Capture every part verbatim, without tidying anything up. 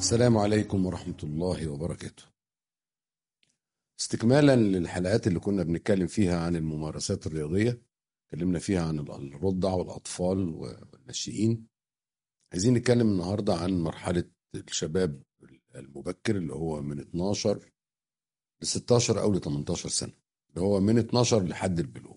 السلام عليكم ورحمة الله وبركاته. استكمالا للحلقات اللي كنا بنتكلم فيها عن الممارسات الرياضية، اتكلمنا فيها عن الرضع والأطفال والناشئين. عايزين نتكلم النهاردة عن مرحلة الشباب المبكر اللي هو من اتناشر ل ستاشر أو ل تمنتاشر سنة، اللي هو من اتناشر لحد البلوغ.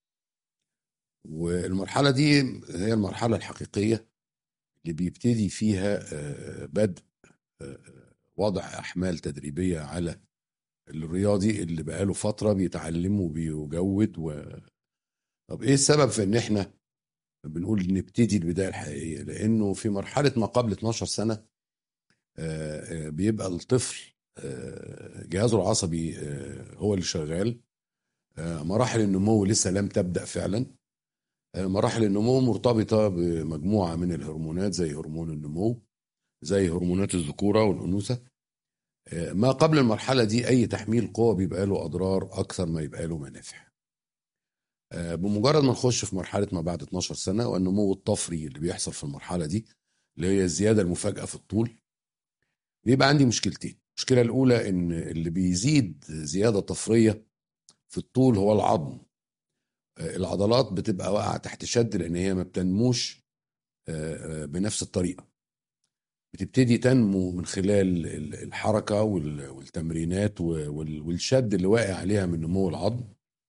والمرحلة دي هي المرحلة الحقيقية اللي بيبتدي فيها آه، بدء آه، وضع أحمال تدريبية على الرياضي اللي بقاله فترة بيتعلم وبيجود و... طب ايه السبب في ان احنا بنقول نبتدي البداية الحقيقية؟ لانه في مرحلة ما قبل اتناشر سنة آه، آه، بيبقى الطفل آه، جهازه العصبي آه، هو اللي شغال. آه، مراحل النمو لسه لم تبدأ فعلا. آه، مراحل النمو مرتبطة بمجموعة من الهرمونات زي هرمون النمو، زي هرمونات الذكورة والأنوثة. آه، ما قبل المرحلة دي أي تحميل قوة بيبقى له أضرار أكثر ما يبقى له منافع. آه، بمجرد ما نخش في مرحلة ما بعد اتناشر سنة والنمو الطفري اللي بيحصل في المرحلة دي، اللي هي الزيادة المفاجئة في الطول، بيبقى عندي مشكلتين. المشكلة الأولى إن اللي بيزيد زيادة طفرية في الطول هو العظم. آه، العضلات بتبقى واقعة تحت شد لأن هي ما بتنموش آه، آه، بنفس الطريقة. بتبتدي تنمو من خلال ال- الحركة وال- والتمرينات وال- والشد اللي واقع عليها من نمو العظم،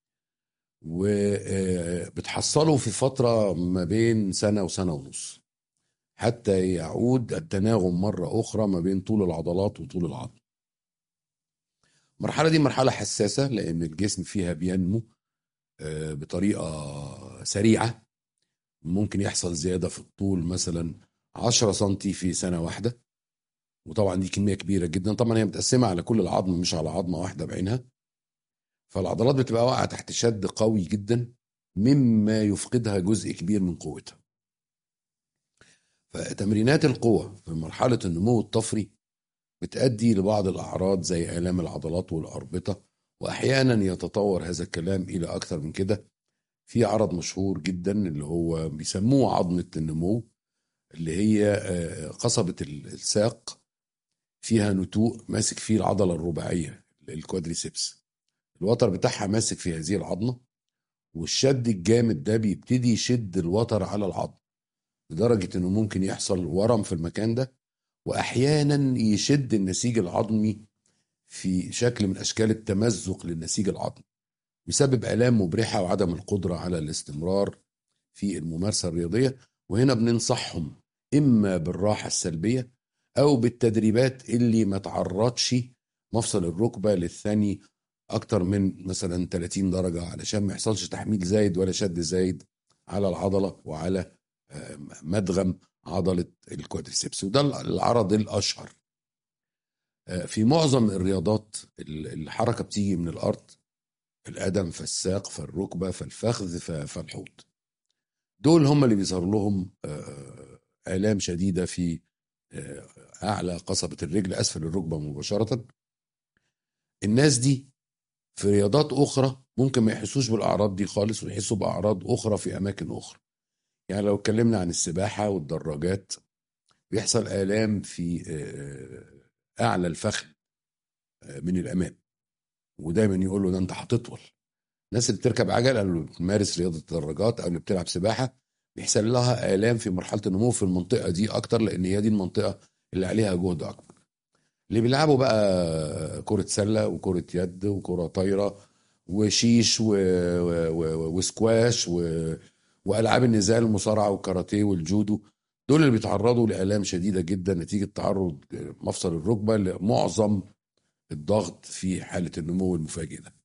وبتحصله في فترة ما بين سنة وسنة ونص حتى يعود التناغم مرة أخرى ما بين طول العضلات وطول العظم. المرحلة دي مرحلة حساسة لأن الجسم فيها بينمو آه، بطريقة سريعة. ممكن يحصل زيادة في الطول مثلا عشرة سنتي في سنة واحدة، وطبعا دي كمية كبيرة جدا. طبعا هي متقسمة على كل العظم مش على عظمة واحدة بعينها، فالعضلات بتبقى واقعة تحت شد قوي جدا مما يفقدها جزء كبير من قوتها. فتمرينات القوة في مرحلة النمو الطفري بتؤدي لبعض الأعراض زي آلام العضلات والأربطة، وأحيانا يتطور هذا الكلام إلى أكثر من كده. في عرض مشهور جدا اللي هو بيسموه عظمة النمو، اللي هي آه، قصبة الساق فيها نتوء ماسك فيه العضلة الرباعية الكوادريسبس. الوتر بتاعها ماسك في هذه العظمة، والشد الجامد ده بيبتدي يشد الوتر على العظم لدرجة انه ممكن يحصل ورم في المكان ده، واحيانا يشد النسيج العظمي في شكل من اشكال التمزق للنسيج العظمي، بسبب الام مبرحة وعدم القدرة على الاستمرار في الممارسة الرياضية. وهنا بننصحهم اما بالراحة السلبية او بالتدريبات اللي ما تعرضش مفصل الركبة للثاني اكتر من مثلا تلاتين درجة، علشان ما يحصلش تحميل زايد ولا شد زايد على العضلة وعلى آه، مدغم عضلة الكوادريسبس. وده العرض الاشهر. آه، في معظم الرياضات ال- الحركة بتيجي من الارض، القدم فالساق فالركبة فالفخذ ف- فالحوض. دول هم اللي بيظهر لهم آه، آلام شديدة في آه، أعلى قصبة الرجل أسفل الركبة مباشرة. الناس دي في رياضات أخرى ممكن ما يحسوش بالأعراض دي خالص، ويحسوا بأعراض أخرى في أماكن أخرى. يعني لو اتكلمنا عن السباحة والدراجات، بيحصل آلام في آه، أعلى الفخذ آه، من الأمام، ودايما يقول له ده أنت هتطول. الناس اللي بتركب عجل او اللي بتمارس رياضه الدراجات او اللي بتلعب سباحه بيحصل لها الام في مرحله النمو في المنطقه دي اكتر، لان هي دي المنطقه اللي عليها جهد اكبر. اللي بيلعبوا بقى كره سله وكره يد وكره طايره وشيش و... و... و... وسكواش و... والعاب النزال المصارعه والكاراتيه والجودو، دول اللي بيتعرضوا لالام شديده جدا نتيجه تعرض مفصل الركبه لمعظم الضغط في حاله النمو المفاجئ ده.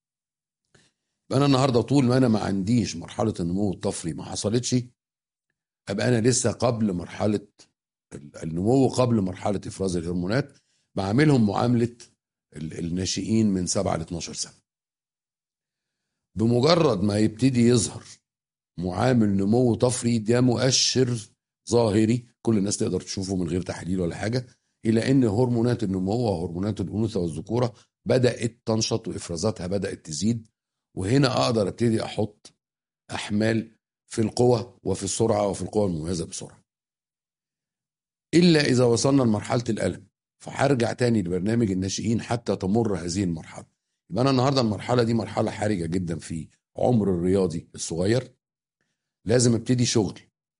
انا النهارده طول ما انا ما عنديش مرحله النمو الطفري ما حصلتش، ابقى انا لسه قبل مرحله النمو، قبل مرحله افراز الهرمونات. بعملهم معامله ال- الناشئين من سبعة ل اتناشر سنه. بمجرد ما يبتدي يظهر معامل نمو طفري، ده مؤشر ظاهري كل الناس تقدر تشوفه من غير تحليل ولا حاجه، الى ان هرمونات النمو وهرمونات الانوثه والذكوره بدات تنشط وافرازاتها بدات تزيد. وهنا اقدر ابتدي احط احمال في القوة وفي السرعة وفي القوة المميزة بسرعة. إلا إذا وصلنا لمرحلة الألم، فهرجع تاني لبرنامج الناشئين حتى تمر هذه المرحلة. يبقى أنا النهاردة المرحلة دي مرحلة حرجة جدا في عمر الرياضي الصغير. لازم ابتدي شغل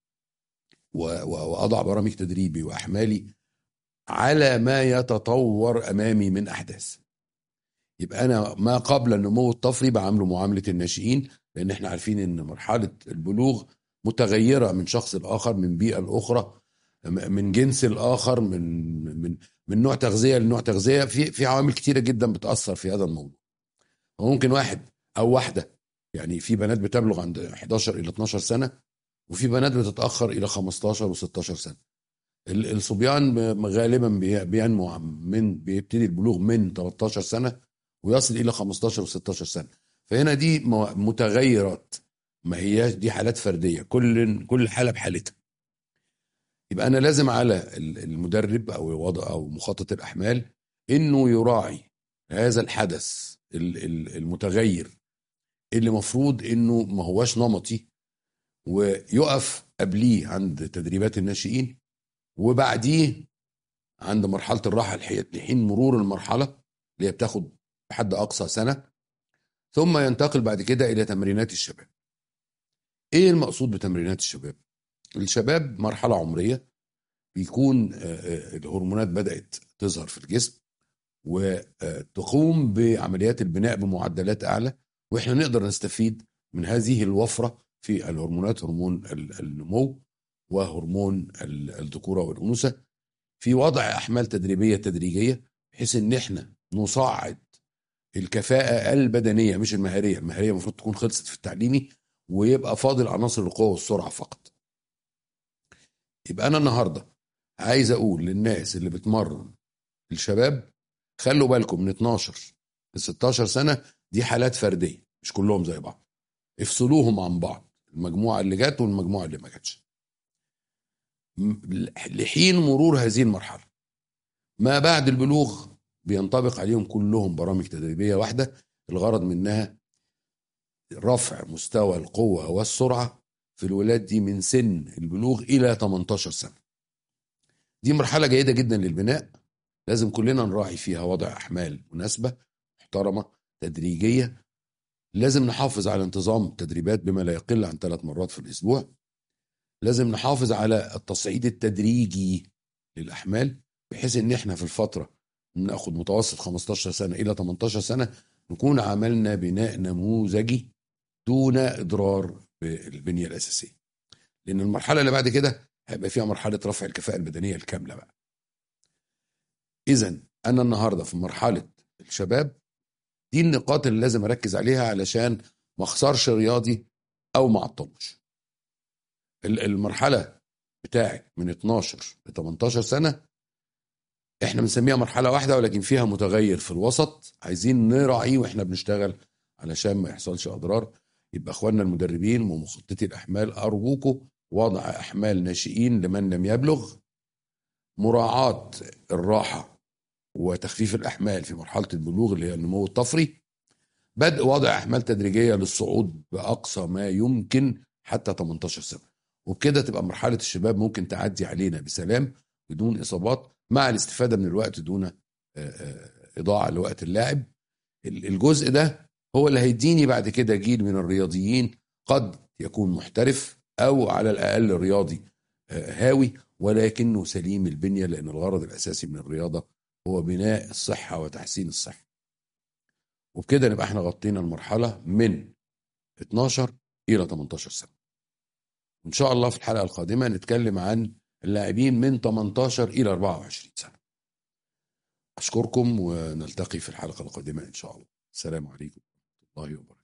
وأضع برامج تدريبي وأحمالي على ما يتطور أمامي من أحداث. يبقى أنا ما قبل النمو الطفري بعمله معاملة الناشئين، لأن احنا عارفين أن مرحلة البلوغ متغيرة من شخص الآخر، من بيئة الأخرى، من جنس الآخر، من من من نوع تغذية لنوع تغذية. في في عوامل كتيرة جدا بتأثر في هذا الموضوع. وممكن واحد أو واحدة، يعني في بنات بتبلغ عند احداشر إلى اتناشر سنة، وفي بنات بتتأخر إلى خمستاشر وستاشر سنة. الصبيان غالبا بينمو من بيبتدي البلوغ من تلتاشر سنة ويصل إلى خمستاشر وستاشر سنة. فهنا دي متغيرات، ما هياش دي حالات فردية، كل كل حالة بحالتها. يبقى أنا لازم على المدرب أو وضع أو مخطط الأحمال إنه يراعي هذا الحدث المتغير اللي مفروض إنه ما هواش نمطي، ويقف قبليه عند تدريبات الناشئين، وبعديه عند مرحلة الراحة لحين مرور المرحلة اللي هي بتاخد بحد أقصى سنة، ثم ينتقل بعد كده إلى تمرينات الشباب. إيه المقصود بتمرينات الشباب؟ الشباب مرحلة عمرية بيكون الهرمونات بدأت تظهر في الجسم وتقوم بعمليات البناء بمعدلات أعلى، وإحنا نقدر نستفيد من هذه الوفرة في الهرمونات، هرمون النمو وهرمون الذكورة والأنوثة، في وضع أحمال تدريبية تدريجية، بحيث إن إحنا نصعد الكفاءة البدنية مش المهارية. المهارية المفروض تكون خلصت في التعليمي ويبقى فاضل عناصر القوة والسرعة فقط. يبقى أنا النهاردة عايز أقول للناس اللي بتمرن الشباب، خلوا بالكم من اتناشر ل ستاشر سنة دي حالات فردية، مش كلهم زي بعض. افصلوهم عن بعض، المجموعة اللي جت والمجموعة اللي ما جاتش، لحين مرور هذه المرحلة. ما بعد البلوغ بينطبق عليهم كلهم برامج تدريبية واحدة، الغرض منها رفع مستوى القوة والسرعة في الولاد دي من سن البلوغ إلى تمنتاشر سنة. دي مرحلة جيدة جدا للبناء، لازم كلنا نراعي فيها وضع أحمال مناسبة محترمة تدريجية. لازم نحافظ على انتظام تدريبات بما لا يقل عن ثلاث مرات في الأسبوع. لازم نحافظ على التصعيد التدريجي للأحمال، بحيث ان احنا في الفترة ناخد متوسط خمستاشر سنة إلى تمنتاشر سنة نكون عملنا بناء نموذجي دون إضرار بالبنية الأساسية، لأن المرحلة اللي بعد كده هيبقى فيها مرحلة رفع الكفاءة البدنية الكاملة بقى. إذن أنا النهاردة في مرحلة الشباب، دي النقاط اللي لازم أركز عليها علشان ما أخسرش رياضي أو ما أعطلش. المرحلة بتاعت من اتناشر ل تمنتاشر سنة احنا بنسميها مرحلة واحدة، ولكن فيها متغير في الوسط عايزين نراعيه واحنا بنشتغل علشان ما يحصلش أضرار. يبقى اخواننا المدربين ومخططي الأحمال، أرجوكم وضع أحمال ناشئين لمن لم يبلغ، مراعاة الراحة وتخفيف الأحمال في مرحلة البلوغ اللي هي النمو الطفري، بدء وضع أحمال تدريجية للصعود بأقصى ما يمكن حتى تمنتاشر سنة، وبكده تبقى مرحلة الشباب ممكن تعدي علينا بسلام بدون إصابات، مع الاستفادة من الوقت دون إضاعة لوقت اللاعب. الجزء ده هو اللي هيديني بعد كده جيل من الرياضيين قد يكون محترف أو على الأقل رياضي هاوي ولكنه سليم البنية، لأن الغرض الأساسي من الرياضة هو بناء الصحة وتحسين الصحة. وبكده نبقى احنا غطينا المرحلة من اتناشر إلى تمنتاشر سنة. إن شاء الله في الحلقة القادمة نتكلم عن اللاعبين من تمنتاشر إلى أربعة وعشرين سنة. أشكركم ونلتقي في الحلقة القادمة إن شاء الله. السلام عليكم ورحمة الله وبركاته.